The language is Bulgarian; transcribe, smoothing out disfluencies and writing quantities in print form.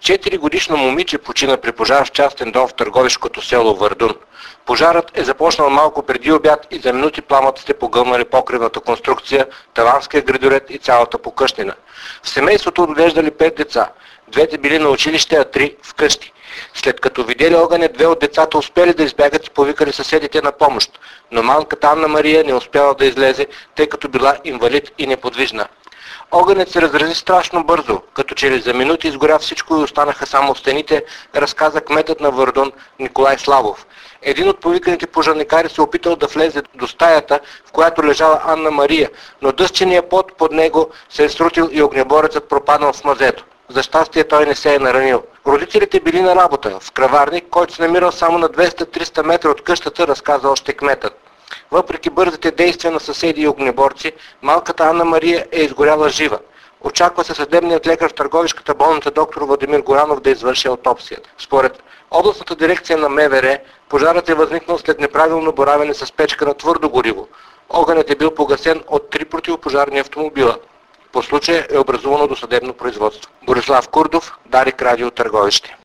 4-годишно момиче почина при пожар в частен дом в търговишкото село Вардун. Пожарът е започнал малко преди обяд и за минути пламъците погълнали покривната конструкция, таванския гредоред и цялата покъщнина. В семейството отглеждали 5 деца. Двете били на училище, а 3 вкъщи. След като видели огъня, 2 от децата успели да избягат и повикали съседите на помощ, но малката Анна Мария не успяла да излезе, тъй като била инвалид и неподвижна. Огънят се разрази страшно бързо, като че ли за минути изгоря всичко и останаха само стените, разказа кметът на Вардун Николай Славов. Един от повиканите пожарникари се опитал да влезе до стаята, в която лежала Анна Мария, но дъсченият пот под него се е срутил и огнеборецът пропаднал в мазето. За щастие той не се е наранил. Родителите били на работа в краварник, който се намирал само на 200-300 метра от къщата, разказа още кметът. Въпреки бързите действия на съседи и огнеборци, малката Анна Мария е изгоряла жива. Очаква се съдебният лекар в търговишката болница доктор Владимир Горанов да извърши аутопсия. Според областната дирекция на МВР, пожарът е възникнал след неправилно боравене с печка на твърдо гориво. Огънят е бил погасен от 3 противопожарни автомобила. По случая е образувано досъдебно производство. Борислав Курдов, Дарик Радио, Търговище.